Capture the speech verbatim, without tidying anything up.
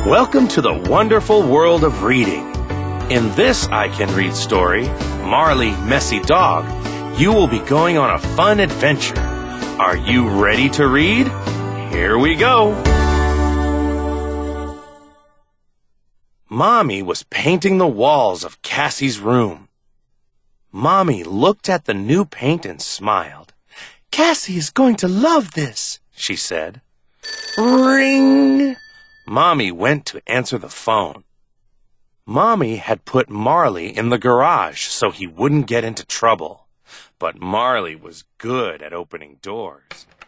Welcome to the wonderful world of reading. In this I Can Read story, Marley, Messy Dog, you will be going on a fun adventure. Are you ready to read? Here we go. Mommy was painting the walls of Cassie's room. Mommy looked at the new paint and smiled. "Cassie is going to love this," she said. Ring! Mommy went to answer the phone. Mommy had put Marley in the garage so he wouldn't get into trouble. But Marley was good at opening doors.